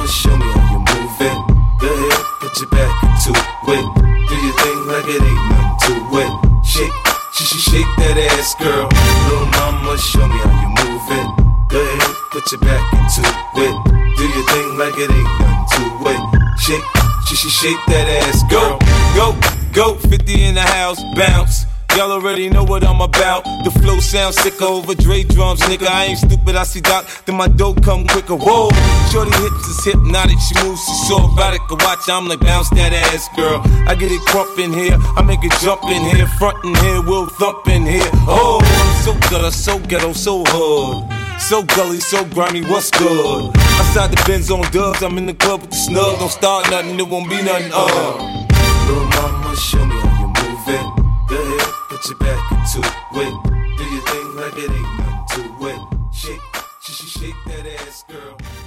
mama, show me how you move it. Go ahead, put your back into it. Do your thing like it ain't nothing to it. Shake that ass, girl. Little mama, show me how you move it. Go ahead, put your back into it. Do your thing like it ain't nothing to it. Shake that ass, go, 50 in the house, bounce. Y'all already know what I'm about. The flow sounds sicker over Dre drums, nigga. I ain't stupid, I see Doc, then my dough come quicker. Whoa, shorty hips is hypnotic, she moves, she's so erotic. I watch, I'm like, bounce that ass, girl. I get it crump in here, I make it jump in here, front in here, we'll thump in here. Oh, I'm so gutter, so ghetto, so hood. So gully, so grimy, what's good? Outside the Benz on dubs, I'm in the club with the snug. Don't start nothing, it won't be nothing, Little mama, show me how you move it. Go ahead, put your back into it. Do your thing like it ain't nothing to it. Shake that ass, girl.